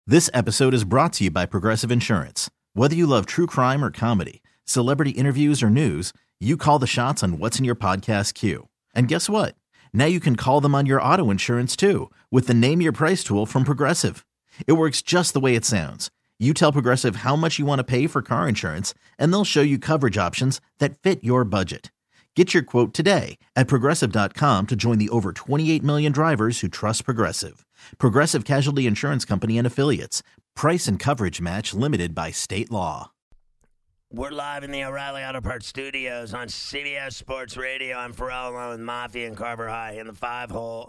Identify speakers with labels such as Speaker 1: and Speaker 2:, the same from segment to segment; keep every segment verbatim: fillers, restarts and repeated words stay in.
Speaker 1: This episode is brought to you by Progressive Insurance. Whether you love true crime or comedy, celebrity interviews or news, you call the shots on what's in your podcast queue. And guess what? Now you can call them on your auto insurance too with the Name Your Price tool from Progressive. It works just the way it sounds. You tell Progressive how much you want to pay for car insurance, and they'll show you coverage options that fit your budget. Get your quote today at Progressive dot com to join the over twenty-eight million drivers who trust Progressive. Progressive Casualty Insurance Company and Affiliates. Price and coverage match limited by state law.
Speaker 2: We're live in the O'Reilly Auto Parts studios on C B S Sports Radio. I'm Pharrell along with Mafia and Carver High in the five-hole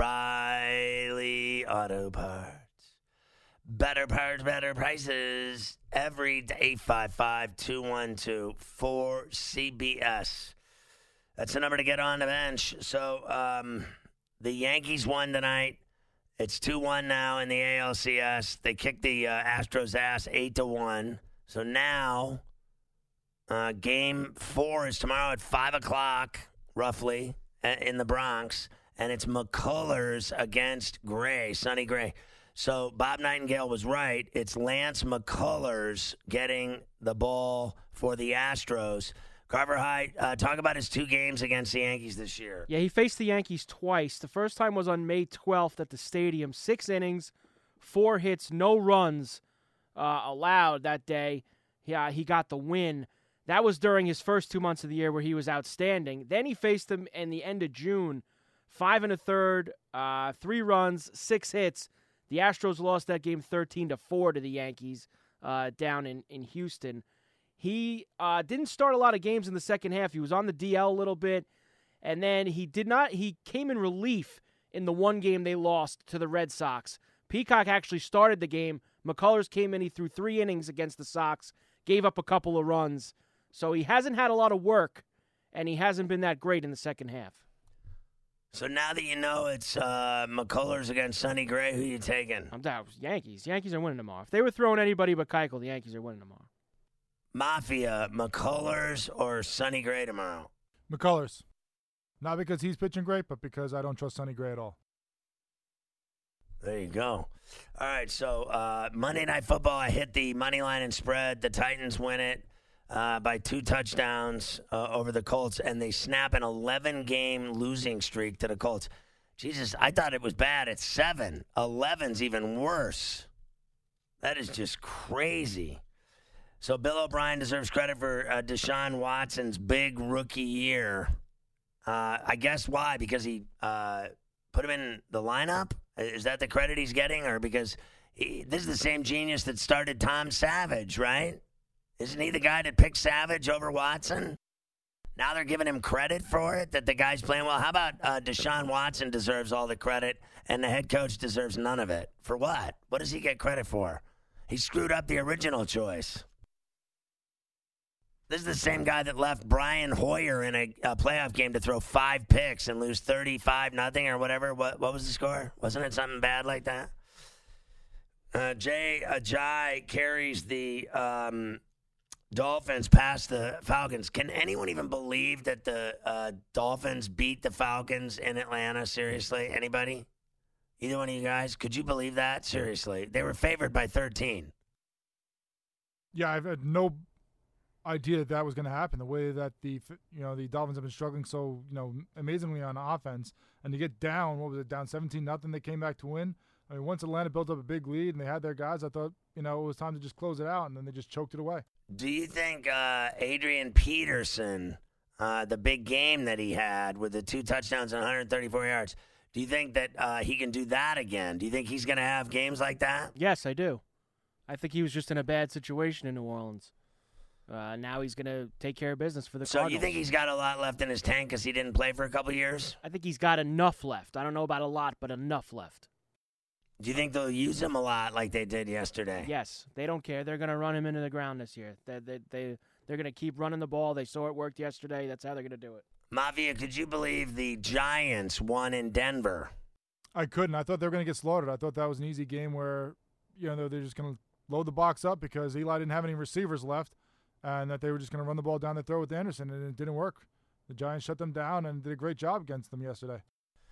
Speaker 2: O'Reilly Auto Parts. Better parts, better prices every day. eight five five, two one two, four C B S. That's the number to get on the bench. So um, the Yankees won tonight. It's two one now in the A L C S. They kicked the uh, Astros' ass eight to one. So now uh, game four is tomorrow at five o'clock, roughly, in the Bronx. And it's McCullers against Gray, Sonny Gray. So Bob Nightingale was right. It's Lance McCullers getting the ball for the Astros. Carver High, uh, talk about his two games against the Yankees this year.
Speaker 3: Yeah, he faced the Yankees twice. The first time was on May twelfth at the stadium. Six innings, four hits, no runs uh, allowed that day. Yeah, he got the win. That was during his first two months of the year where he was outstanding. Then he faced them in the end of June. Five and a third, uh, three runs, six hits. The Astros lost that game thirteen to four to the Yankees uh, down in, in Houston. He uh, didn't start a lot of games in the second half. He was on the D L a little bit, and then he did not. He came in relief in the one game they lost to the Red Sox. Peacock actually started the game. McCullers came in. He threw three innings against the Sox, gave up a couple of runs. So he hasn't had a lot of work, and he hasn't been that great in the second half.
Speaker 2: So now that you know it's uh, McCullers against Sonny Gray, who you taking?
Speaker 3: I'm down. Yankees. Yankees are winning tomorrow. If they were throwing anybody but Keuchel, the Yankees are winning tomorrow.
Speaker 2: Mafia, McCullers or Sonny Gray tomorrow?
Speaker 4: McCullers. Not because he's pitching great, but because I don't trust Sonny Gray at all.
Speaker 2: There you go. All right, so uh, Monday Night Football, I hit the money line and spread. The Titans win it uh, by two touchdowns uh, over the Colts, and they snap an eleven-game losing streak to the Colts. Jesus, I thought it was bad at seven. eleven's even worse. That is just crazy. So Bill O'Brien deserves credit for uh, Deshaun Watson's big rookie year. Uh, I guess why? Because he uh, put him in the lineup? Is that the credit he's getting? Or because he, this is the same genius that started Tom Savage, right? Isn't he the guy that picked Savage over Watson? Now they're giving him credit for it, that the guy's playing well. How about uh, Deshaun Watson deserves all the credit and the head coach deserves none of it? For what? What does he get credit for? He screwed up the original choice. This is the same guy that left Brian Hoyer in a, a playoff game to throw five picks and lose thirty-five nothing or whatever. What what was the score? Wasn't it something bad like that? Uh, Jay Ajayi carries the um, Dolphins past the Falcons. Can anyone even believe that the uh, Dolphins beat the Falcons in Atlanta? Seriously? Anybody? Either one of you guys? Could you believe that? Seriously. They were favored by thirteen.
Speaker 4: Yeah, I've had no idea that, that was going to happen. The way that the you know the Dolphins have been struggling so you know amazingly on offense, and to get down, what was it, down seventeen nothing, they came back to win. I mean, once Atlanta built up a big lead and they had their guys, I thought you know it was time to just close it out, and then they just choked it away.
Speaker 2: Do you think uh, Adrian Peterson, uh, the big game that he had with the two touchdowns and one hundred thirty-four yards, do you think that uh, he can do that again? Do you think he's going to have games like that?
Speaker 3: Yes, I do. I think he was just in a bad situation in New Orleans. Uh, now he's going to take care of business for the
Speaker 2: so
Speaker 3: Cardinals.
Speaker 2: So you think he's got a lot left in his tank because he didn't play for a couple years?
Speaker 3: I think he's got enough left. I don't know about a lot, but enough left.
Speaker 2: Do you think they'll use him a lot like they did yesterday?
Speaker 3: Yes. They don't care. They're going to run him into the ground this year. They, they, they, they're going to keep running the ball. They saw it worked yesterday. That's how they're going to do it.
Speaker 2: Mafia, could you believe the Giants won in Denver?
Speaker 4: I couldn't. I thought they were going to get slaughtered. I thought that was an easy game where you know they're just going to load the box up because Eli didn't have any receivers left, and that they were just going to run the ball down the throat with Anderson, and it didn't work. The Giants shut them down and did a great job against them yesterday.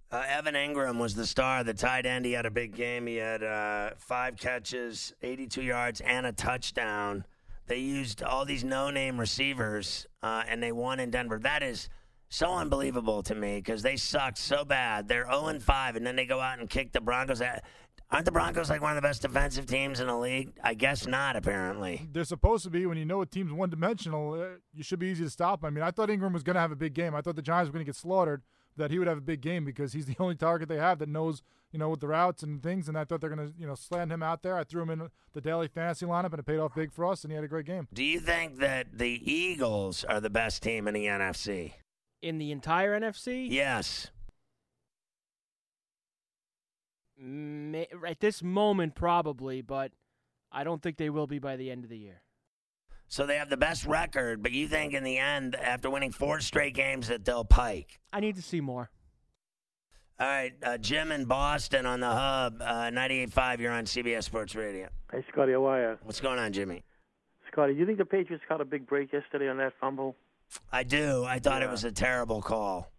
Speaker 2: Uh, Evan Ingram was the star, the tight end. He had a big game. He had uh, five catches, eighty-two yards, and a touchdown. They used all these no-name receivers, uh, and they won in Denver. That is so unbelievable to me because they sucked so bad. They're oh and five, and then they go out and kick the Broncos. Aren't the Broncos like one of the best defensive teams in the league? I guess not, apparently.
Speaker 4: They're supposed to be. When you know a team's one-dimensional, uh, you should be easy to stop. I mean, I thought Ingram was going to have a big game. I thought the Giants were going to get slaughtered, that he would have a big game because he's the only target they have that knows, you know, with the routes and things, and I thought they're going to, you know, slam him out there. I threw him in the daily fantasy lineup, and it paid off big for us, and he had a great game.
Speaker 2: Do you think that the Eagles are the best team in the N F C?
Speaker 3: In the entire N F C?
Speaker 2: Yes.
Speaker 3: May, at this moment, probably, but I don't think they will be by the end of the year.
Speaker 2: So they have the best record, but you think in the end, after winning four straight games, that they'll pike?
Speaker 3: I need to see more.
Speaker 2: All right, uh, Jim in Boston on the Hub, uh, ninety-eight point five, you're on C B S Sports Radio.
Speaker 5: Hey, Scotty, how are you?
Speaker 2: What's going on, Jimmy?
Speaker 5: Scotty, do you think the Patriots caught a big break yesterday on that fumble?
Speaker 2: I do. I thought
Speaker 5: Yeah.
Speaker 2: it was a terrible call.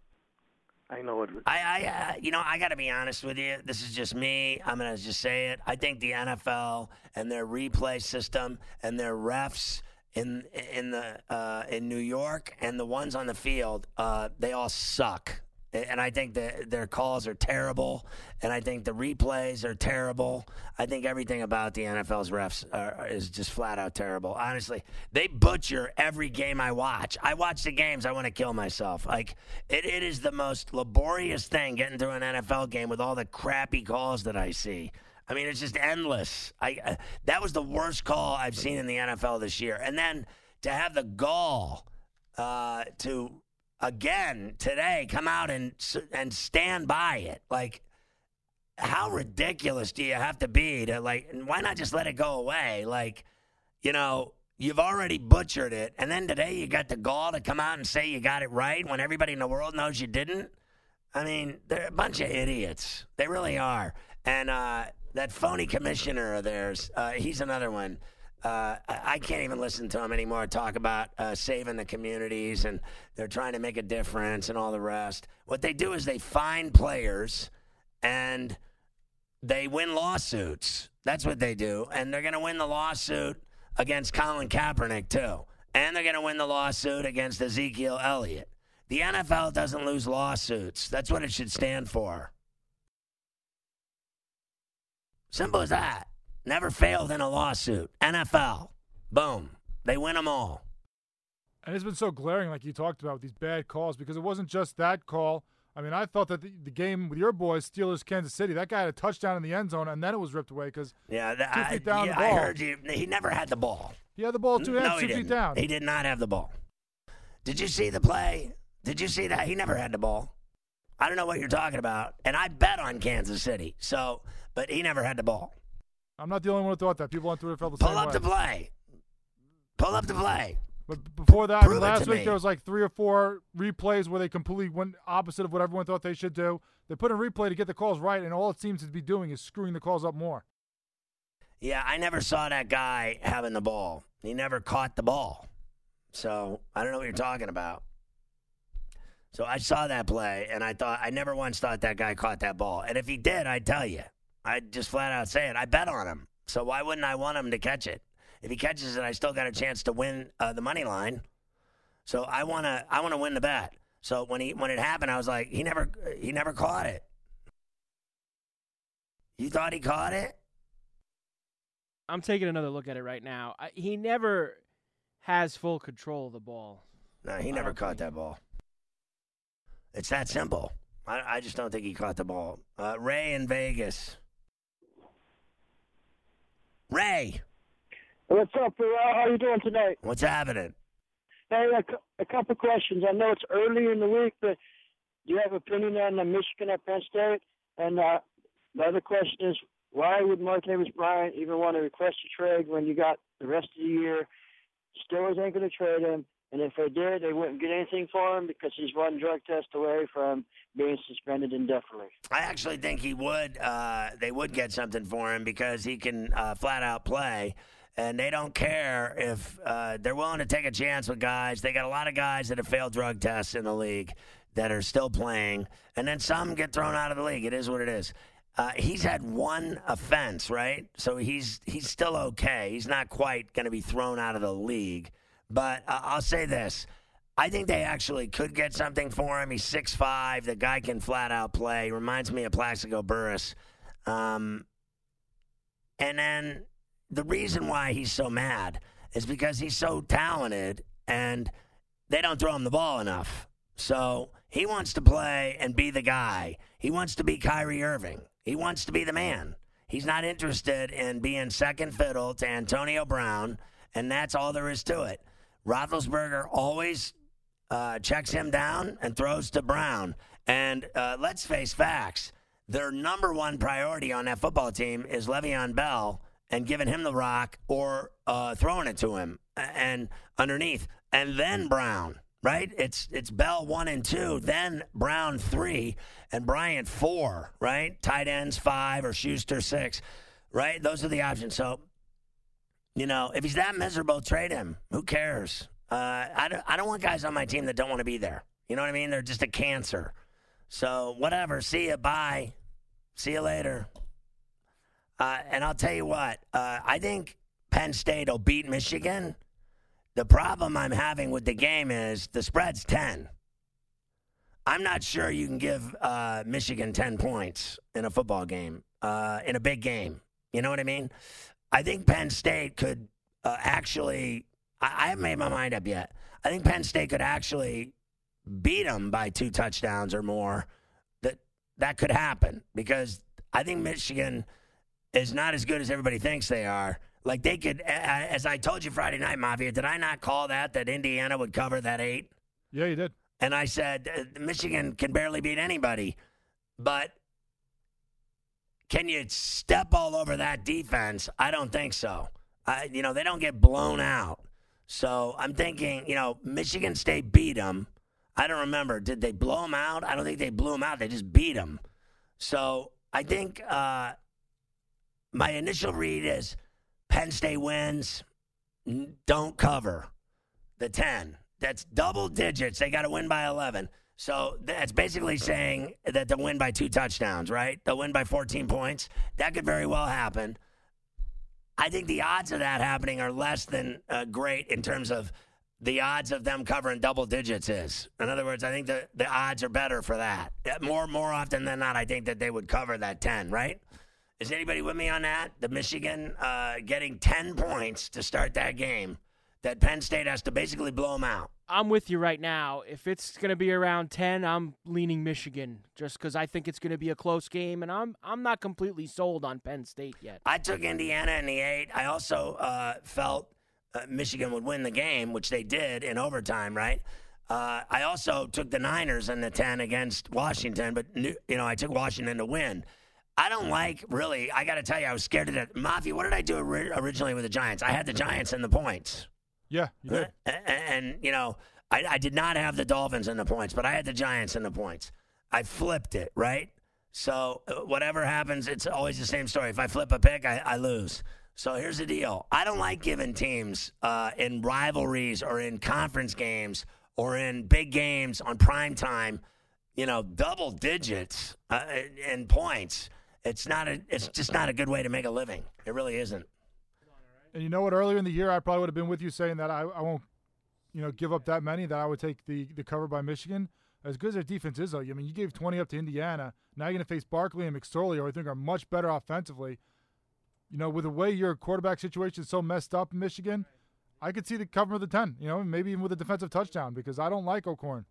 Speaker 5: I know it.
Speaker 2: I, I uh, you know, I got to be honest with you. This is just me. I'm going to just say it. I think the N F L and their replay system and their refs in in the uh, in New York and the ones on the field, uh, they all suck. And I think that their calls are terrible, and I think the replays are terrible. I think everything about the N F L's refs are, is just flat out terrible. Honestly, they butcher every game I watch. I watch the games, I want to kill myself. Like it, it is the most laborious thing getting through an N F L game with all the crappy calls that I see. I mean, it's just endless. I uh, that was the worst call I've seen in the N F L this year. And then to have the gall uh, to. Again, today, come out and and stand by it. Like, how ridiculous do you have to be to, like, why not just let it go away? Like, you know, you've already butchered it, and then today you got the gall to come out and say you got it right when everybody in the world knows you didn't? I mean, they're a bunch of idiots. They really are. And uh, that phony commissioner of theirs, uh, he's another one. Uh, I can't even listen to them anymore talk about uh, saving the communities and they're trying to make a difference and all the rest. What they do is they find players and they win lawsuits. That's what they do. And they're going to win the lawsuit against Colin Kaepernick, too. And they're going to win the lawsuit against Ezekiel Elliott. The N F L doesn't lose lawsuits. That's what it should stand for. Simple as that. Never failed in a lawsuit. N F L. Boom. They win them all.
Speaker 4: And it's been so glaring, like you talked about, with these bad calls, because it wasn't just that call. I mean, I thought that the, the game with your boys, Steelers, Kansas City, that guy had a touchdown in the end zone, and then it was ripped away because
Speaker 2: yeah, the,
Speaker 4: two
Speaker 2: I,
Speaker 4: feet down
Speaker 2: yeah,
Speaker 4: the ball.
Speaker 2: I heard you. He never had the ball.
Speaker 4: He had the ball two hands,
Speaker 2: no, he
Speaker 4: two
Speaker 2: didn't.
Speaker 4: feet down.
Speaker 2: He did not have the ball. Did you see the play? Did you see that? He never had the ball. I don't know what you're talking about. And I bet on Kansas City. So, but he never had the ball.
Speaker 4: I'm not the only one who thought that. People on Twitter felt the
Speaker 2: Pull
Speaker 4: same
Speaker 2: up
Speaker 4: way.
Speaker 2: the play. Pull up the play.
Speaker 4: But before that, I mean,
Speaker 2: Prove it
Speaker 4: last
Speaker 2: to
Speaker 4: week
Speaker 2: me.
Speaker 4: there was like three or four replays where they completely went opposite of what everyone thought they should do. They put in replay to get the calls right, and all it seems to be doing is screwing the calls up more.
Speaker 2: Yeah, I never saw that guy having the ball. He never caught the ball. So I don't know what you're talking about. So I saw that play, and I thought I never once thought that guy caught that ball. And if he did, I'd tell you. I'd just flat out say it. I bet on him. So why wouldn't I want him to catch it? If he catches it, I still got a chance to win uh, the money line. So I want to I want to win the bet. So when he when it happened, I was like, he never he never caught it. You thought he caught it?
Speaker 3: I'm taking another look at it right now. I, he never has full control of the ball.
Speaker 2: No, he never caught that ball. It's that simple. I, I just don't think he caught the ball. Uh, Ray in Vegas. Ray,
Speaker 6: What's up, Pharrell? How you doing tonight?
Speaker 2: what's happening?
Speaker 6: Hey, a, cou- a couple questions. I know it's early in the week, but do you have an opinion on the Michigan at Penn State? And uh, the other question is, why would Martavis Bryant even want to request a trade when you got the rest of the year? Steelers ain't going to trade him, and if they did, they wouldn't get anything for him because he's one drug test away from being suspended indefinitely.
Speaker 2: I actually think he would. Uh, they would get something for him because he can uh, flat out play, and they don't care if uh, they're willing to take a chance with guys. They got a lot of guys that have failed drug tests in the league. that are still playing, and then some get thrown out of the league. It is what it is. Uh, he's had one offense, right? So he's he's still okay. He's not quite going to be thrown out of the league. But uh, I'll say this. I think they actually could get something for him. He's six five. The guy can flat out play. Reminds me of Plaxico Burress. Um, and then the reason why he's so mad is because he's so talented and they don't throw him the ball enough. So he wants to play and be the guy. He wants to be Kyrie Irving. He wants to be the man. He's not interested in being second fiddle to Antonio Brown, and that's all there is to it. Roethlisberger always uh, checks him down and throws to Brown. And uh, let's face facts. Their number one priority on that football team is Le'Veon Bell and giving him the rock or uh, throwing it to him and underneath. And then Brown. Right? It's it's Bell one and two, then Brown three, and Bryant four, right? Tight ends five or Schuster six, right? Those are the options. So, you know, if he's that miserable, trade him. Who cares? Uh, I, don't, I don't want guys on my team that don't want to be there. You know what I mean? They're just a cancer. So, whatever. See you. Bye. See you later. Uh, and I'll tell you what. Uh, I think Penn State will beat Michigan. The problem I'm having with the game is the spread's ten. I'm not sure you can give uh, Michigan ten points in a football game, uh, in a big game. You know what I mean? I think Penn State could uh, actually – I haven't made my mind up yet. I think Penn State could actually beat them by two touchdowns or more. That that could happen because I think Michigan is not as good as everybody thinks they are. Like they could, as I told you Friday night, Mafia, did I not call that, that Indiana would cover that eight?
Speaker 4: Yeah, you did.
Speaker 2: And I said, Michigan can barely beat anybody. But can you step all over that defense? I don't think so. I, you know, they don't get blown out. So I'm thinking, you know, Michigan State beat them. I don't remember. Did they blow them out? I don't think they blew them out. They just beat them. So I think uh, my initial read is Penn State wins, don't cover the ten. That's double digits. They got to win by eleven. So that's basically saying that they'll win by two touchdowns, right? They'll win by fourteen points. That could very well happen. I think the odds of that happening are less than uh, great in terms of the odds of them covering double digits is. In other words, I think the, the odds are better for that. More, more often than not, I think that they would cover that ten, right? Is anybody with me on that? The Michigan uh, getting ten points to start that game, that Penn State has to basically blow them out.
Speaker 3: I'm with you right now. If it's going to be around ten, I'm leaning Michigan just because I think it's going to be a close game, and I'm I'm not completely sold on Penn State yet.
Speaker 2: I took Indiana in the eight. I also uh, felt uh, Michigan would win the game, which they did in overtime, right? Uh, I also took the Niners in the ten against Washington, but you know I took Washington to win. I don't like, really, I got to tell you, I was scared of that. Mafia, what did I do originally with the Giants? I had the Giants in the points.
Speaker 4: Yeah, you did.
Speaker 2: And, and you know, I, I did not have the Dolphins in the points, but I had the Giants in the points. I flipped it, right? So whatever happens, it's always the same story. If I flip a pick, I, I lose. So here's the deal. I don't like giving teams uh, in rivalries or in conference games or in big games on prime time, you know, double digits uh, in points. It's not a. It's just not a good way to make a living. It really isn't.
Speaker 4: And you know what? Earlier in the year, I probably would have been with you saying that I, I won't, you know, give up that many. That I would take the the cover by Michigan. As good as their defense is, though, I mean, you gave twenty up to Indiana. Now you're going to face Barkley and McSorley, who I think are much better offensively. You know, with the way your quarterback situation is so messed up in Michigan, I could see the cover of the ten. You know, maybe even with a defensive touchdown because I don't like O'Korn.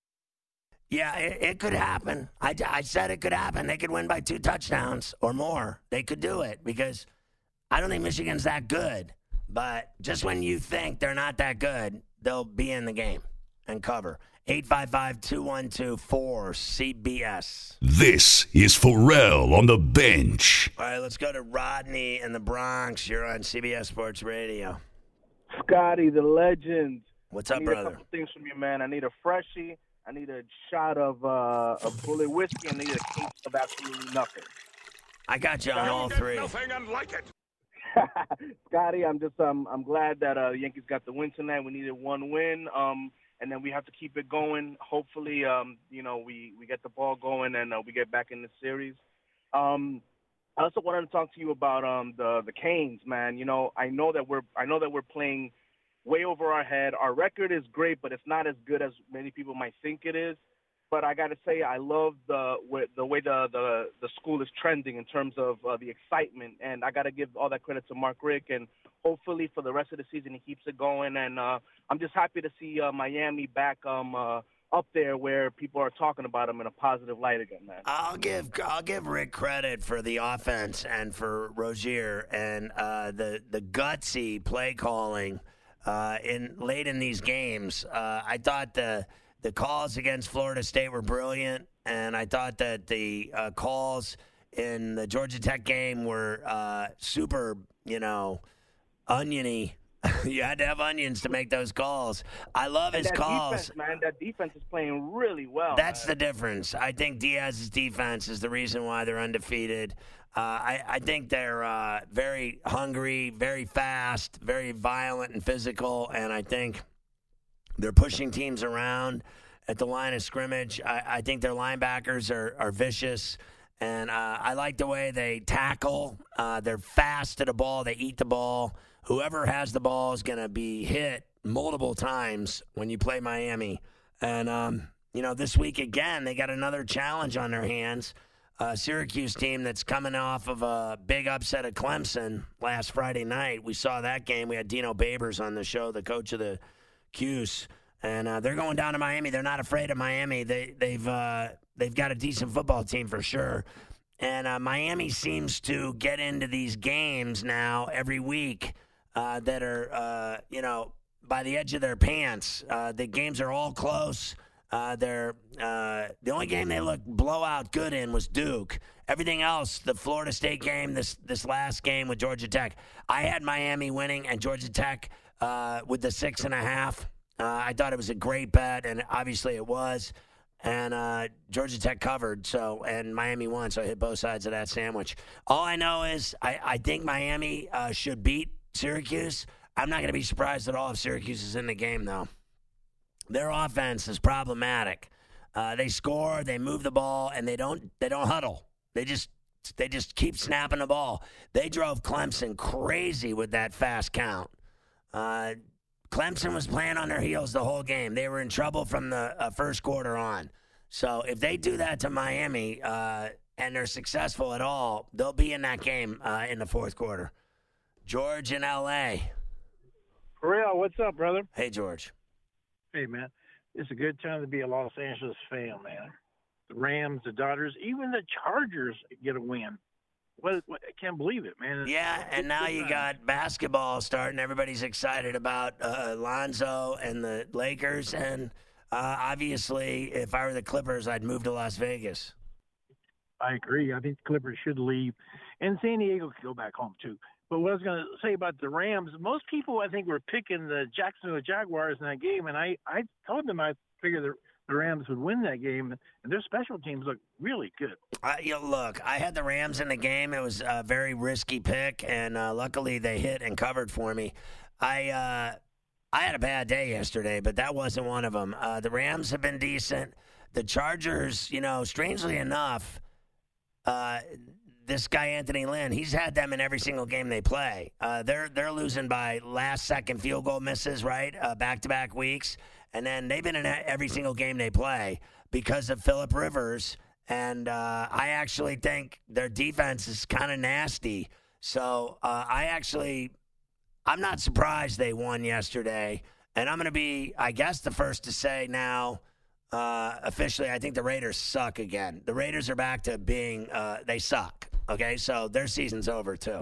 Speaker 2: Yeah, it, it could happen. I, I said it could happen. They could win by two touchdowns or more. They could do it because I don't think Michigan's that good. But just when you think they're not that good, they'll be in the game and cover. eight five five, two one two, four C B S.
Speaker 7: This is Pharrell on the bench.
Speaker 2: All right, let's go to Rodney in the Bronx. You're on C B S Sports Radio.
Speaker 8: Scotty, the legend.
Speaker 2: What's up,
Speaker 8: I need
Speaker 2: brother?
Speaker 8: a couple things from you, man. I need a freshie. I need a shot of uh, a bullet whiskey. I need a case of absolutely nothing.
Speaker 2: I got you on all three.
Speaker 7: Nothing unlike it.
Speaker 8: Scotty, I'm just um, I'm glad that uh, Yankees got the win tonight. We needed one win. Um, and then we have to keep it going. Hopefully, um, you know, we, we get the ball going and uh, we get back in the series. Um, I also wanted to talk to you about um, the the Canes, man. You know, I know that we're I know that we're playing way over our head. Our record is great, but it's not as good as many people might think it is. But I got to say, I love the the way the, the, the school is trending in terms of uh, the excitement. And I got to give all that credit to Mark Richt. And hopefully for the rest of the season, he keeps it going. And uh, I'm just happy to see uh, Miami back um, uh, up there where people are talking about him in a positive light again, man.
Speaker 2: I'll give I'll give Rick credit for the offense and for Rozier and uh, the the gutsy play calling uh, in late in these games. Uh, I thought the the calls against Florida State were brilliant, and I thought that the uh, calls in the Georgia Tech game were uh, super, you know, oniony. You had to have onions to make those calls. I love
Speaker 8: and
Speaker 2: his
Speaker 8: that
Speaker 2: calls.
Speaker 8: Defense, man, that defense is playing really well.
Speaker 2: That's
Speaker 8: man.
Speaker 2: the difference. I think Diaz's defense is the reason why they're undefeated. Uh, I, I think they're uh, very hungry, very fast, very violent and physical, and I think they're pushing teams around at the line of scrimmage. I, I think their linebackers are, are vicious, and uh, I like the way they tackle. Uh, they're fast to the ball. They eat the ball. Whoever has the ball is going to be hit multiple times when you play Miami. And, um, you know, this week again, they got another challenge on their hands. A Syracuse team that's coming off of a big upset at Clemson last Friday night. We saw that game. We had Dino Babers on the show, the coach of the Cuse. And uh, they're going down to Miami. They're not afraid of Miami. They, they've uh, they've got a decent football team for sure. And uh, Miami seems to get into these games now every week uh, that are, uh, you know, by the edge of their pants. Uh, the games are all close. Uh, they're uh, the only game they looked blowout good in was Duke. Everything else, the Florida State game, this this last game with Georgia Tech, I had Miami winning and Georgia Tech uh, with the six and a half. Uh, I thought it was a great bet, and obviously it was. And uh, Georgia Tech covered, so and Miami won, so I hit both sides of that sandwich. All I know is I, I think Miami uh, should beat Syracuse. I'm not going to be surprised at all if Syracuse is in the game, though. Their offense is problematic. Uh, they score, they move the ball, and they don't they don't huddle. They just they just keep snapping the ball. They drove Clemson crazy with that fast count. Uh, Clemson was playing on their heels the whole game. They were in trouble from the uh, first quarter on. So if they do that to Miami uh, and they're successful at all, they'll be in that game uh, in the fourth quarter. George in L A.
Speaker 9: For real, what's up, brother?
Speaker 2: Hey, George.
Speaker 9: Hey, man. It's a good time to be a Los Angeles fan, man. The Rams, the Dodgers, even the Chargers get a win. What, what, I can't believe it, man. It's,
Speaker 2: yeah,
Speaker 9: it's
Speaker 2: and now you
Speaker 9: time.
Speaker 2: got basketball starting. Everybody's excited about uh, Lonzo and the Lakers. And uh, obviously, if I were the Clippers, I'd move to Las Vegas.
Speaker 9: I agree. I think the Clippers should leave. And San Diego could go back home, too. But what I was going to say about the Rams, most people, I think, were picking the Jacksonville Jaguars in that game. And I, I told them I figured the, the Rams would win that game. And their special teams look really good.
Speaker 2: Uh, you know, look, I had the Rams in the game. It was a very risky pick. And uh, luckily they hit and covered for me. I uh, I had a bad day yesterday, but that wasn't one of them. Uh, the Rams have been decent. The Chargers, you know, strangely enough, uh, this guy Anthony Lynn, he's had them in every single game they play. Uh, they're they're losing by last second field goal misses, right? Uh, back-to-back weeks. And then they've been in every single game they play because of Phillip Rivers. And uh, I actually think their defense is kind of nasty. So uh, I actually, I'm not surprised they won yesterday. And I'm going to be, I guess, the first to say now, uh, officially, I think the Raiders suck again. The Raiders are back to being, uh, they suck. Okay, so their season's over, too.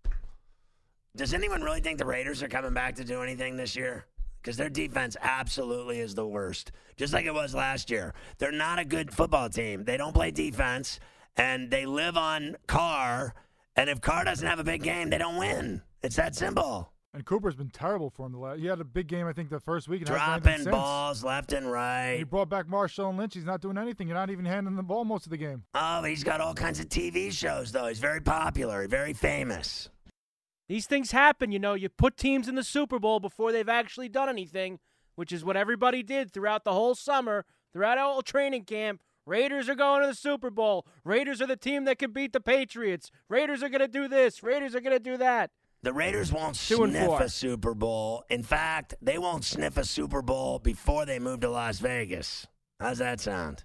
Speaker 2: Does anyone really think the Raiders are coming back to do anything this year? Because their defense absolutely is the worst, just like it was last year. They're not a good football team. They don't play defense, and they live on Carr, and if Carr doesn't have a big game, they don't win. It's that simple.
Speaker 4: And Cooper's been terrible for him. The last, he had a big game, I think, the first week. And
Speaker 2: dropping balls left and right.
Speaker 4: And he brought back Marshawn Lynch. He's not doing anything. You're not even handing the ball most of the game.
Speaker 2: Oh, he's got all kinds of T V shows, though. He's very popular, very famous.
Speaker 3: These things happen, you know. You put teams in the Super Bowl before they've actually done anything. which is what everybody did throughout the whole summer, throughout all training camp. Raiders are going to the Super Bowl. Raiders are the team that can beat the Patriots. Raiders are going to do this. Raiders are going to do that.
Speaker 2: The Raiders won't
Speaker 3: Two and
Speaker 2: sniff
Speaker 3: four.
Speaker 2: a Super Bowl. In fact, they won't sniff a Super Bowl before they move to Las Vegas. How's that sound?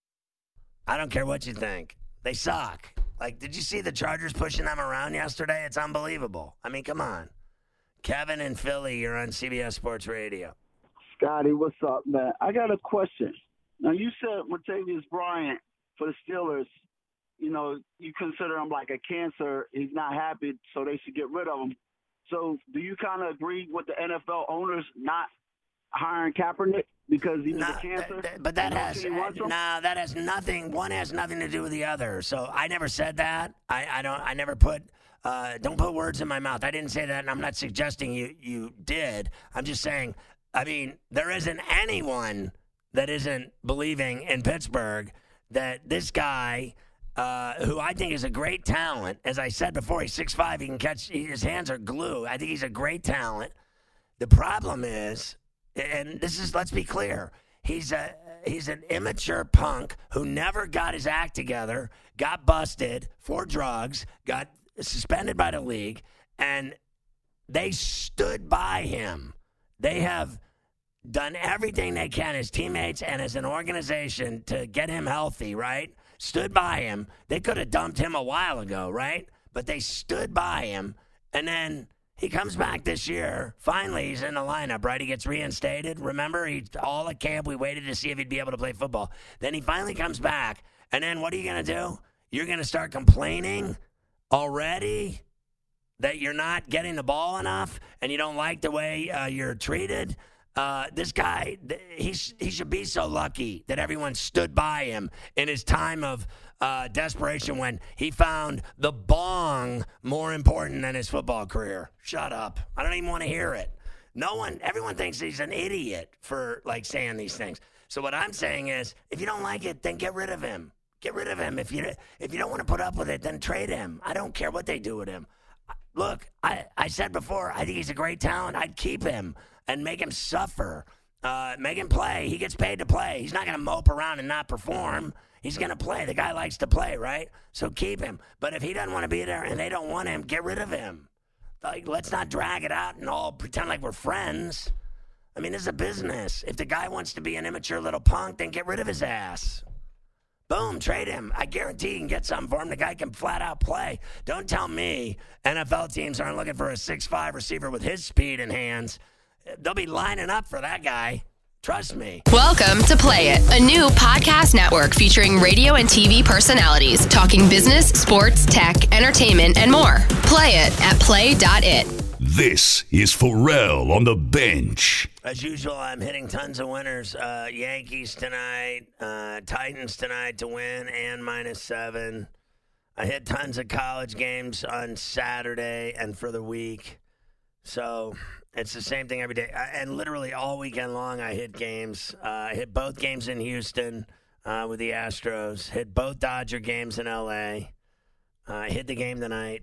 Speaker 2: I don't care what you think. They suck. Like, did you see the Chargers pushing them around yesterday? It's unbelievable. I mean, come on. Kevin in Philly, you're on C B S Sports Radio.
Speaker 10: Scotty, what's up, man? I got a question. Now, you said Martavis Bryant for the Steelers, you know, you consider him like a cancer. He's not happy, so they should get rid of him. So do you kind of agree with the N F L owners not hiring Kaepernick because he was
Speaker 2: No,
Speaker 10: a cancer?
Speaker 2: th- th- but that
Speaker 10: You know,
Speaker 2: has
Speaker 10: he wants him?
Speaker 2: no, that has nothing. One has nothing to do with the other. So I never said that. I, I don't. I never put. Uh, don't put words in my mouth. I didn't say that, and I'm not suggesting you you did. I'm just saying. I mean, there isn't anyone that isn't believing in Pittsburgh that this guy, uh, who I think is a great talent, as I said before, he's six five. He can catch. His hands are glue. I think he's a great talent. The problem is, and this is, let's be clear, he's a he's an immature punk who never got his act together, got busted for drugs, got suspended by the league, and they stood by him. They have done everything they can as teammates and as an organization to get him healthy, right? Stood by him. They could have dumped him a while ago, right? But they stood by him, and then he comes back this year. Finally, he's in the lineup, right? He gets reinstated. Remember, he all at camp, we waited to see if he'd be able to play football. Then he finally comes back, and then what are you going to do? You're going to start complaining already that you're not getting the ball enough and you don't like the way uh, you're treated? Uh, this guy, he, sh- he should be so lucky that everyone stood by him in his time of uh, desperation when he found the bong more important than his football career. Shut up. I don't even want to hear it. No one, everyone thinks he's an idiot for, like, saying these things. So what I'm saying is, if you don't like it, then get rid of him. Get rid of him. If you if you don't want to put up with it, then trade him. I don't care what they do with him. Look, I, I said before, I think he's a great talent. I'd keep him and make him suffer. Uh, make him play. He gets paid to play. He's not going to mope around and not perform. He's going to play. The guy likes to play, right? So keep him. But if he doesn't want to be there and they don't want him, get rid of him. Like, let's not drag it out and all pretend like we're friends. I mean, this is a business. If the guy wants to be an immature little punk, then get rid of his ass. Boom, trade him. I guarantee you can get something for him. The guy can flat out play. Don't tell me N F L teams aren't looking for a six five receiver with his speed and hands. They'll be lining up for that guy. Trust me.
Speaker 11: Welcome to Play It, a new podcast network featuring radio and T V personalities talking business, sports, tech, entertainment, and more. Play it at play dot it.
Speaker 7: This is Pharrell on the bench.
Speaker 2: As usual, I'm hitting tons of winners. Uh, Yankees tonight, uh, Titans tonight to win, and minus seven. I hit tons of college games on Saturday and for the week. So it's the same thing every day. I, and literally all weekend long, I hit games. Uh, I hit both games in Houston uh, with the Astros. Hit both Dodger games in L A. I uh, hit the game tonight.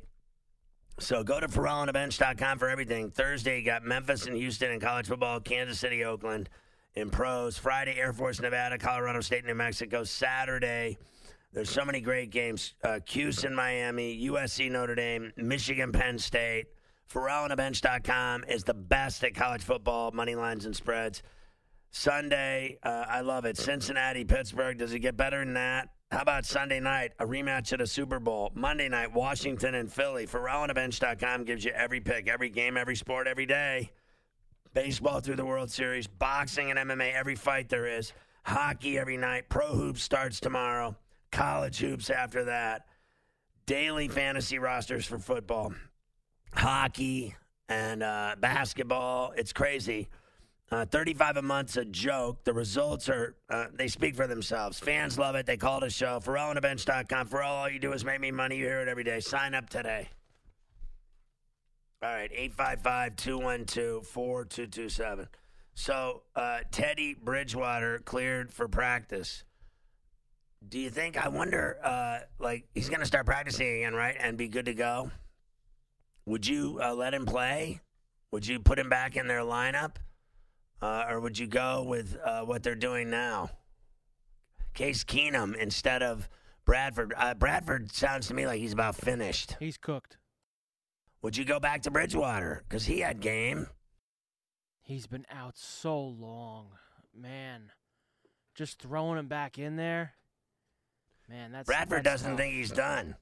Speaker 2: So go to Pharrell on the bench dot com for everything. Thursday, you got Memphis and Houston in college football, Kansas City, Oakland in pros. Friday, Air Force, Nevada, Colorado State, New Mexico. Saturday, there's so many great games. Uh, Cuse in Miami, U S C, Notre Dame, Michigan, Penn State. Pharrell on the bench dot com is the best at college football, money lines and spreads. Sunday, uh, I love it. Cincinnati, Pittsburgh. Does it get better than that? How about Sunday night, a rematch of the Super Bowl? Monday night, Washington and Philly. Pharrell on the bench dot com gives you every pick, every game, every sport, every day. Baseball through the World Series, boxing and M M A, every fight there is. Hockey every night. Pro hoops starts tomorrow. College hoops after that. Daily fantasy rosters for football. Hockey and uh, basketball. It's crazy. Uh, thirty-five a month's a joke. The results are, uh, they speak for themselves. Fans love it. They call it a show. Pharrell on the bench dot com. Pharrell, all you do is make me money. You hear it every day. Sign up today. All right, eight five five, two one two, four two two seven. So uh, Teddy Bridgewater cleared for practice. Do you think, I wonder, uh, like, he's going to start practicing again, right, and be good to go? Would you uh, let him play? Would you put him back in their lineup? Uh, or would you go with uh, what they're doing now? Case Keenum instead of Bradford. Uh, Bradford sounds to me like he's about finished.
Speaker 3: He's cooked.
Speaker 2: Would you go back to Bridgewater? Because he had game.
Speaker 3: He's been out so long. Man, just throwing him back in there. Man, that's
Speaker 2: Bradford
Speaker 3: that's
Speaker 2: doesn't
Speaker 3: tough.
Speaker 2: think he's done.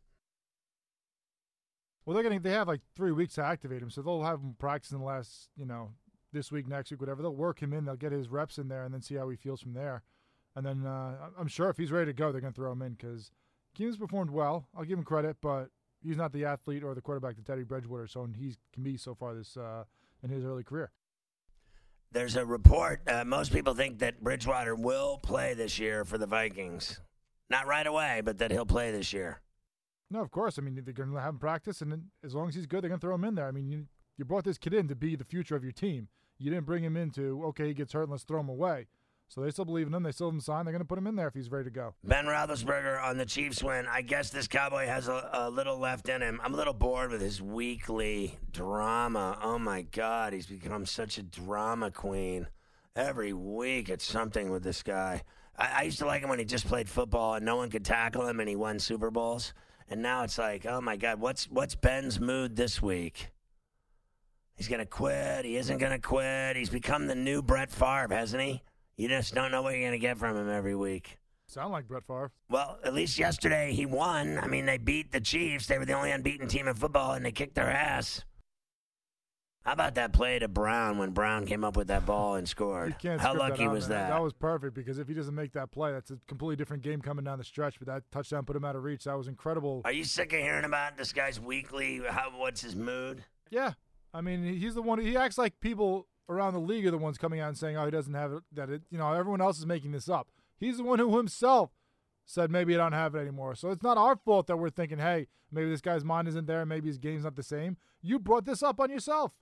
Speaker 4: Well, they're getting they have like three weeks to activate him, so they'll have him practicing the last, you know, this week, next week, whatever. They'll work him in. They'll get his reps in there, and then see how he feels from there. And then uh, I'm sure if he's ready to go, they're going to throw him in because Keenum's performed well. I'll give him credit, but he's not the athlete or the quarterback that Teddy Bridgewater so he can be so far this uh, in his early career.
Speaker 2: There's a report. Uh, most people think that Bridgewater will play this year for the Vikings. Not right away, but that he'll play this year.
Speaker 4: No, of course. I mean, they're going to have him practice, and then as long as he's good, they're going to throw him in there. I mean, you, you brought this kid in to be the future of your team. You didn't bring him into, okay, he gets hurt, and let's throw him away. So they still believe in him. They still have him signed. They're going to put him in there if he's ready to go.
Speaker 2: Ben Roethlisberger on the Chiefs win. I guess this Cowboy has a, a little left in him. I'm a little bored with his weekly drama. Oh, my God. He's become such a drama queen. Every week it's something with this guy. I, I used to like him when he just played football and no one could tackle him and he won Super Bowls. And now it's like, oh, my God, what's what's Ben's mood this week? He's going to quit. He isn't going to quit. He's become the new Brett Favre, hasn't he? You just don't know what you're going to get from him every week.
Speaker 4: Sound like Brett Favre.
Speaker 2: Well, at least yesterday he won. I mean, they beat the Chiefs. They were the only unbeaten team in football, and they kicked their ass. How about that play to Brown when Brown came up with that ball and scored?
Speaker 4: You can't
Speaker 2: How
Speaker 4: script
Speaker 2: lucky
Speaker 4: that out,
Speaker 2: was
Speaker 4: man.
Speaker 2: that?
Speaker 4: That was perfect because if he doesn't make that play, that's a completely different game coming down the stretch. But that touchdown put him out of reach. That was incredible.
Speaker 2: Are you sick of hearing about this guy's weekly? How, what's his mood?
Speaker 4: Yeah. I mean, he's the one. He acts like people around the league are the ones coming out and saying, oh, he doesn't have it, that it, you know, everyone else is making this up. He's the one who himself said maybe I don't have it anymore. So it's not our fault that we're thinking, hey, maybe this guy's mind isn't there, maybe his game's not the same. You brought this up on yourself.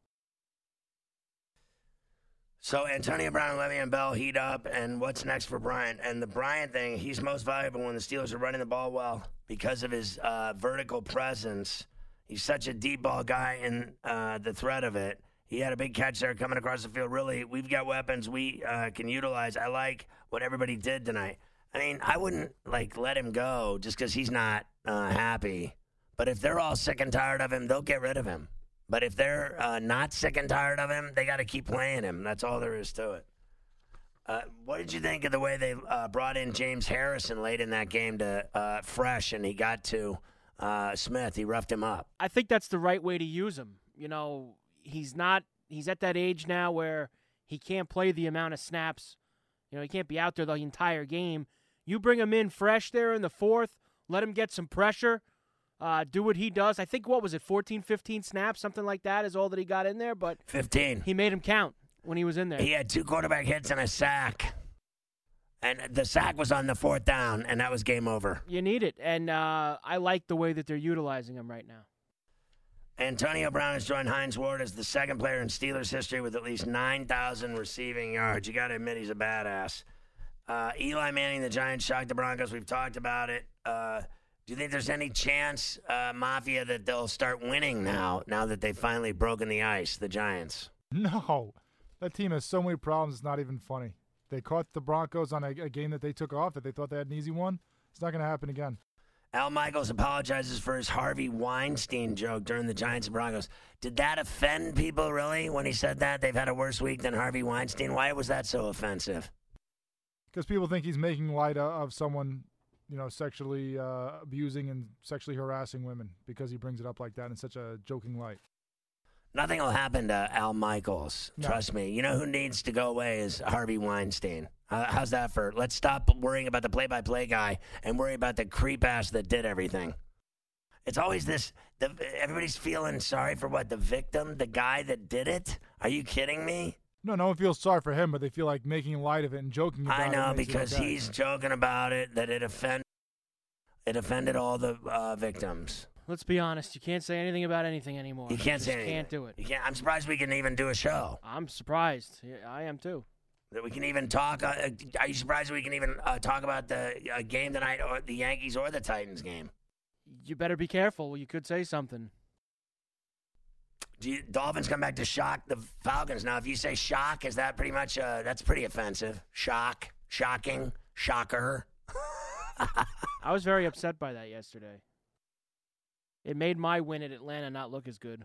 Speaker 2: So Antonio Brown and Le'Veon Bell heat up, and what's next for Bryant? And the Bryant thing, he's most valuable when the Steelers are running the ball well because of his uh, vertical presence. He's such a deep ball guy and uh, the threat of it. He had a big catch there coming across the field. Really, we've got weapons we uh, can utilize. I like what everybody did tonight. I mean, I wouldn't, like, let him go just because he's not uh, happy. But if they're all sick and tired of him, they'll get rid of him. But if they're uh, not sick and tired of him, they got to keep playing him. That's all there is to it. Uh, what did you think of the way they uh, brought in James Harrison late in that game to uh, fresh, and he got to uh, Smith? He roughed him up.
Speaker 3: I think that's the right way to use him. You know, he's not – he's at that age now where he can't play the amount of snaps. You know, he can't be out there the entire game. You bring him in fresh there in the fourth, let him get some pressure, uh, do what he does. I think, what was it, fourteen, fifteen snaps, something like that is all that he got in there. But
Speaker 2: fifteen.
Speaker 3: He made him count when he was in there.
Speaker 2: He had two quarterback hits and a sack. And the sack was on the fourth down, and that was game over.
Speaker 3: You need it, and uh, I like the way that they're utilizing him right now.
Speaker 2: Antonio Brown has joined Hines Ward as the second player in Steelers history with at least nine thousand receiving yards. You got to admit he's a badass. Uh, Eli Manning, the Giants, shocked the Broncos. We've talked about it. Uh, do you think there's any chance, uh, Mafia, that they'll start winning now, now that they've finally broken the ice, the Giants?
Speaker 4: No. That team has so many problems, it's not even funny. They caught the Broncos on a, a game that they took off that they thought they had an easy one. It's not going to happen again.
Speaker 2: Al Michaels apologizes for his Harvey Weinstein joke during the Giants and Broncos. Did that offend people, really, when he said that? They've had a worse week than Harvey Weinstein. Why was that so offensive?
Speaker 4: Because people think he's making light of someone, you know, sexually uh, abusing and sexually harassing women because he brings it up like that in such a joking light.
Speaker 2: Nothing will happen to Al Michaels.
Speaker 4: No.
Speaker 2: Trust me. You know who needs to go away is Harvey Weinstein. Uh, how's that for? Let's stop worrying about the play-by-play guy and worry about the creep-ass that did everything. It's always this, the, everybody's feeling sorry for what, the victim, the guy that did it? Are you kidding me?
Speaker 4: No, no one feels sorry for him, but they feel like making light of it and joking about it.
Speaker 2: I know,
Speaker 4: makes it
Speaker 2: because
Speaker 4: okay.
Speaker 2: he's joking about it, that it, offend, it offended all the uh, victims.
Speaker 3: Let's be honest. You can't say anything about anything anymore.
Speaker 2: You can't
Speaker 3: Just
Speaker 2: say anything.
Speaker 3: can't do it.
Speaker 2: You can't. I'm surprised we can even do a show.
Speaker 3: I'm surprised. Yeah, I am too.
Speaker 2: That we can even talk. Uh, are you surprised we can even uh, talk about the uh, game tonight, or the Yankees or the Titans game?
Speaker 3: You better be careful. You could say something.
Speaker 2: Do you, Dolphins come back to shock the Falcons. Now, if you say shock, is that pretty much, uh, that's pretty offensive. Shock, shocking, shocker.
Speaker 3: I was very upset by that yesterday. It made my win at Atlanta not look as good.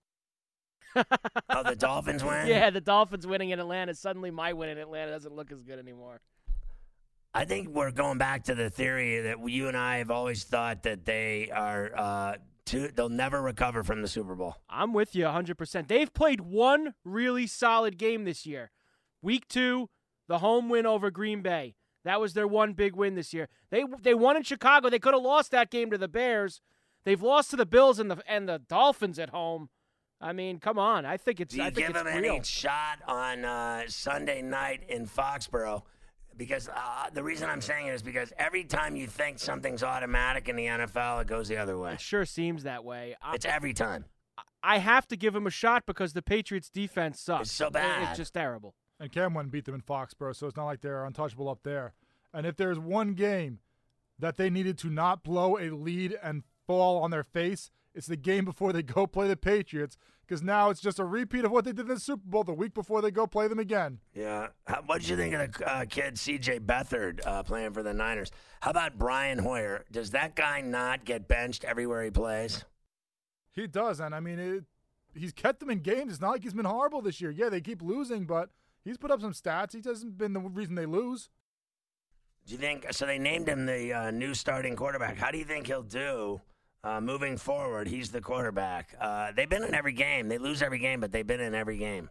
Speaker 2: Oh, the Dolphins win?
Speaker 3: Yeah, the Dolphins winning in Atlanta. Suddenly my win in Atlanta doesn't look as good anymore.
Speaker 2: I think we're going back to the theory that you and I have always thought that they are uh, too, they'll never recover from the Super Bowl.
Speaker 3: I'm with you one hundred percent. They've played one really solid game this year. Week two, the home win over Green Bay. That was their one big win this year. They they won in Chicago. They could have lost that game to the Bears. They've lost to the Bills and the and the Dolphins at home. I mean, come on. I think it's
Speaker 2: Do you
Speaker 3: I think
Speaker 2: give
Speaker 3: it's
Speaker 2: them
Speaker 3: real.
Speaker 2: any shot on uh, Sunday night in Foxborough? Because uh, the reason I'm saying it is because every time you think something's automatic in the N F L, it goes the other way.
Speaker 3: It sure seems that way.
Speaker 2: It's every time.
Speaker 3: I have to give them a shot because the Patriots' defense sucks.
Speaker 2: It's so bad.
Speaker 3: It's just terrible.
Speaker 4: And Cam went and beat them in Foxborough, so it's not like they're untouchable up there. And if there's one game that they needed to not blow a lead and fall on their face, it's the game before they go play the Patriots, because now it's just a repeat of what they did in the Super Bowl the week before they go play them again.
Speaker 2: Yeah. What did you think of the uh, kid C J Beathard uh, playing for the Niners? How about Brian Hoyer? Does that guy not get benched everywhere he plays?
Speaker 4: He does, and I mean, it, he's kept them in games. It's not like he's been horrible this year. Yeah, they keep losing, but he's put up some stats. He hasn't been the reason they lose.
Speaker 2: Do you think so? They named him the uh, new starting quarterback. How do you think he'll do uh, moving forward? He's the quarterback. Uh, they've been in every game. They lose every game, but they've been in every game.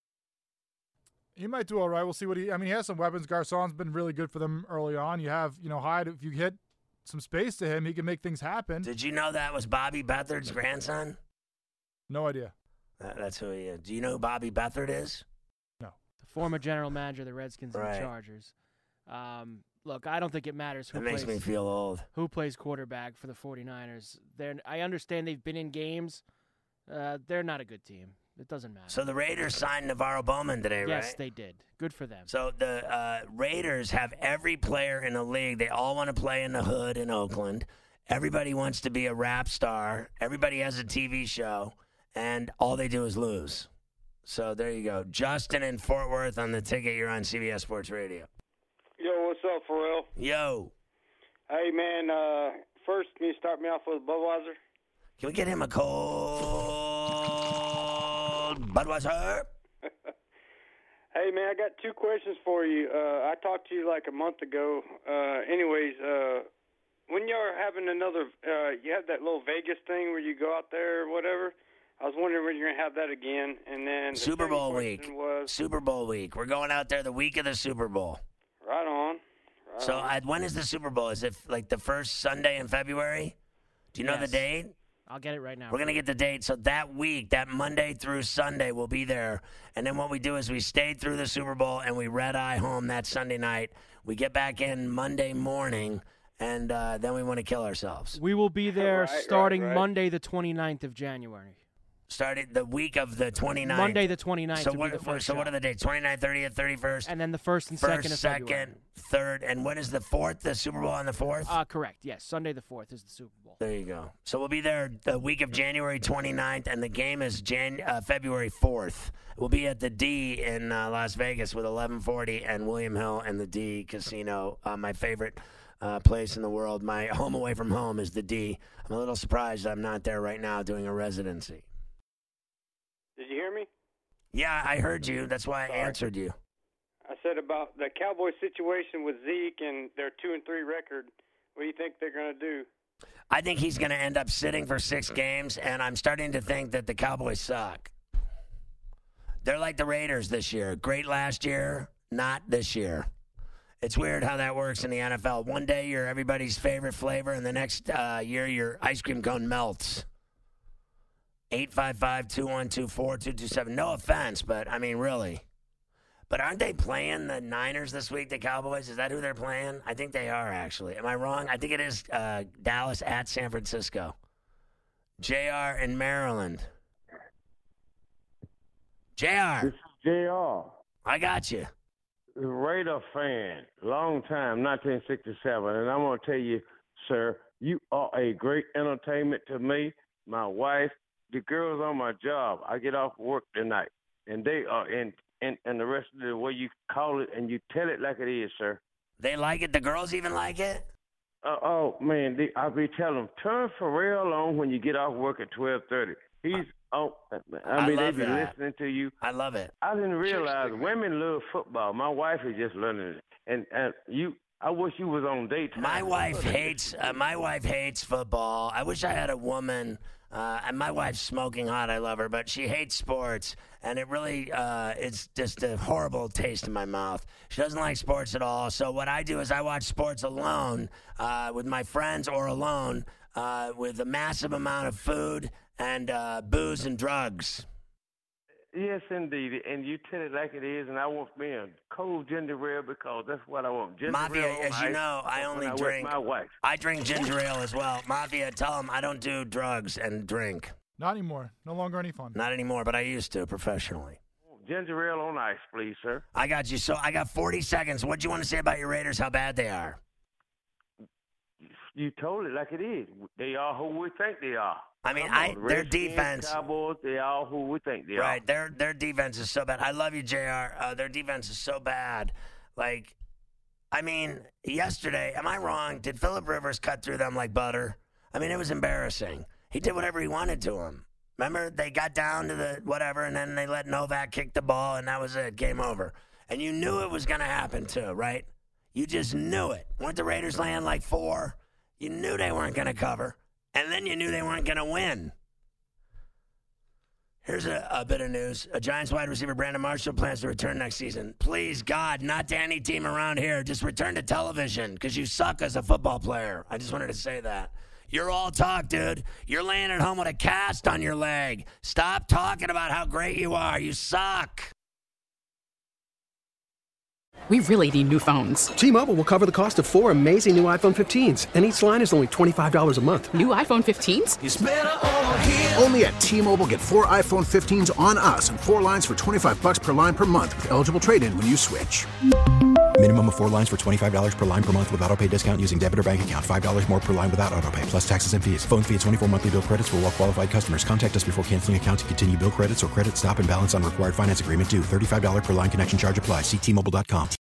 Speaker 4: He might do all right. We'll see what he. I mean, he has some weapons. Garcon's been really good for them early on. You have, you know, Hyde. If you hit some space to him, he can make things happen.
Speaker 2: Did you know that was Bobby Beathard's grandson?
Speaker 4: No idea.
Speaker 2: Uh, that's who he is. Do you know who Bobby Beathard is?
Speaker 4: No.
Speaker 3: The former general manager of the Redskins
Speaker 2: Right.
Speaker 3: and the Chargers. Um, look, I don't think it matters who
Speaker 2: That makes
Speaker 3: plays,
Speaker 2: me feel old.
Speaker 3: who plays quarterback for the 49ers. They're, I understand they've been in games. Uh, they're not a good team. It doesn't matter.
Speaker 2: So the Raiders signed Navarro Bowman today, right?
Speaker 3: Yes, they did. Good for them.
Speaker 2: So the uh, Raiders have every player in the league. They all want to play in the hood in Oakland. Everybody wants to be a rap star. Everybody has a T V show, and all they do is lose. So there you go. Justin in Fort Worth on the ticket. You're on C B S Sports Radio.
Speaker 12: Yo, what's up, Pharrell?
Speaker 2: Yo.
Speaker 12: Hey, man, uh, first, can you start me off with Budweiser?
Speaker 2: Can we get him a cold Budweiser?
Speaker 12: Hey, man, I got two questions for you. Uh, I talked to you like a month ago. Uh, anyways, uh, when you're having another, uh, you have that little Vegas thing where you go out there or whatever. I was wondering when you're going to have that again. And then the
Speaker 2: Super
Speaker 12: second
Speaker 2: Bowl
Speaker 12: question
Speaker 2: week.
Speaker 12: Was,
Speaker 2: Super Bowl week. We're going out there the week of the Super Bowl.
Speaker 12: right on. Right
Speaker 2: So
Speaker 12: on.
Speaker 2: I, when is the Super Bowl? Is it like the first Sunday in February? Do you know
Speaker 3: Yes.
Speaker 2: the date?
Speaker 3: I'll get it right now.
Speaker 2: We're going to get the date. So that week, that Monday through Sunday, we'll be there. And then what we do is we stayed through the Super Bowl and we red-eye home that Sunday night. We get back in Monday morning, and uh, then we want to kill ourselves.
Speaker 3: We will be there
Speaker 12: Right, right,
Speaker 3: starting
Speaker 12: right.
Speaker 3: Monday the twenty-ninth of January.
Speaker 2: Started the week of the twenty-ninth.
Speaker 3: Monday the twenty-ninth
Speaker 2: So
Speaker 3: will
Speaker 2: what,
Speaker 3: be the first
Speaker 2: so what are
Speaker 3: shot.
Speaker 2: the dates? twenty-ninth, thirtieth, thirty-first?
Speaker 3: And then the first and
Speaker 2: First,
Speaker 3: second of
Speaker 2: second,
Speaker 3: February.
Speaker 2: third, and when is the fourth? The Super Bowl on the fourth?
Speaker 3: Uh, correct. Yes, Sunday the fourth is the Super Bowl.
Speaker 2: There you go. So we'll be there the week of January twenty-ninth, and the game is Jan- uh, February fourth. We'll be at the D in uh, Las Vegas with eleven forty and William Hill and the D Casino, uh, my favorite uh, place in the world. My home away from home is the D. I'm a little surprised I'm not there right now doing a residency.
Speaker 12: Did you hear me?
Speaker 2: Yeah, I heard you. That's why I
Speaker 12: Sorry.
Speaker 2: answered you.
Speaker 12: I said about the Cowboys situation with Zeke and their two and three record. What do you think they're going to do?
Speaker 2: I think he's going to end up sitting for six games, and I'm starting to think that the Cowboys suck. They're like the Raiders this year. Great last year, not this year. It's weird how that works in the N F L. One day you're everybody's favorite flavor, and the next uh, year your ice cream cone melts. eight five five, two one two, four two two seven. No offense, but, I mean, really. But aren't they playing the Niners this week, the Cowboys? Is that who they're playing? I think they are, actually. Am I wrong? I think it is uh, Dallas at San Francisco. J R in Maryland. J R.
Speaker 13: This is J R.
Speaker 2: I got you.
Speaker 13: Raider fan, long time, nineteen sixty-seven. And I'm going to tell you, sir, you are a great entertainment to me, my wife, the girls on my job, I get off work tonight, and they are in, in, in the rest of the way you call it, and you tell it like it is, sir.
Speaker 2: They like it? The girls even like it?
Speaker 13: Uh, oh, man, they, I'll be telling them, turn Pharrell on when you get off work at twelve thirty. He's on. I mean,
Speaker 2: I
Speaker 13: they be
Speaker 2: that.
Speaker 13: listening to you.
Speaker 2: I love it.
Speaker 13: I didn't realize women love football. My wife is just learning it. And, and you, I wish you was on daytime.
Speaker 2: My wife hates, uh, my wife hates football. I wish I had a woman, uh, and my wife's smoking hot. I love her, but she hates sports. And it really, uh, it's just a horrible taste in my mouth. She doesn't like sports at all. So what I do is I watch sports alone uh, with my friends or alone uh, with a massive amount of food and uh, booze and drugs.
Speaker 13: Yes, indeed. And you tell it like it is, and I want me a cold ginger ale because that's what I want. Ginger
Speaker 2: Mafia,
Speaker 13: ale
Speaker 2: as you know, I only
Speaker 13: I
Speaker 2: drink.
Speaker 13: my wife.
Speaker 2: I drink ginger ale as well. Mafia, tell them I don't do drugs and drink.
Speaker 4: Not anymore. No longer any fun.
Speaker 2: Not anymore, but I used to professionally.
Speaker 13: Ginger ale on ice, please, sir.
Speaker 2: I got you. So I got forty seconds. What do you want to say about your Raiders, how bad they are?
Speaker 13: You told it like it is. They are who we think they are.
Speaker 2: I mean,
Speaker 13: Come
Speaker 2: I
Speaker 13: on,
Speaker 2: their
Speaker 13: Redskins,
Speaker 2: defense.
Speaker 13: Cowboys, they are who we think they
Speaker 2: Right,
Speaker 13: are.
Speaker 2: their their defense is so bad. I love you, J R. Uh, their defense is so bad. Like, I mean, yesterday, am I wrong? Did Phillip Rivers cut through them like butter? I mean, it was embarrassing. He did whatever he wanted to him. Remember, they got down to the whatever, and then they let Novak kick the ball, and that was it. Game over. And you knew it was going to happen, too, right? You just knew it. Weren't the Raiders laying like four? You knew they weren't going to cover, and then you knew they weren't going to win. Here's a, a bit of news. A Giants wide receiver, Brandon Marshall, plans to return next season. Please, God, not to any team around here. Just return to television because you suck as a football player. I just wanted to say that. You're all talk, dude. You're laying at home with a cast on your leg. Stop talking about how great you are. You suck.
Speaker 14: We really need new phones.
Speaker 15: T-Mobile will cover the cost of four amazing new iPhone fifteens, and each line is only twenty-five dollars a month.
Speaker 14: New iPhone fifteens?
Speaker 16: It's better over here. Only at T-Mobile, get four iPhone fifteens on us and four lines for twenty-five bucks per line per month with eligible trade-in when you switch.
Speaker 17: Minimum of four lines for twenty-five dollars per line per month with autopay discount using debit or bank account. five dollars more per line without autopay, plus taxes and fees. Phone fee at twenty-four monthly bill credits for well-qualified customers. Contact us before canceling account to continue bill credits or credit stop and balance on required finance agreement due. thirty-five dollars per line connection charge applies. See T Mobile dot com.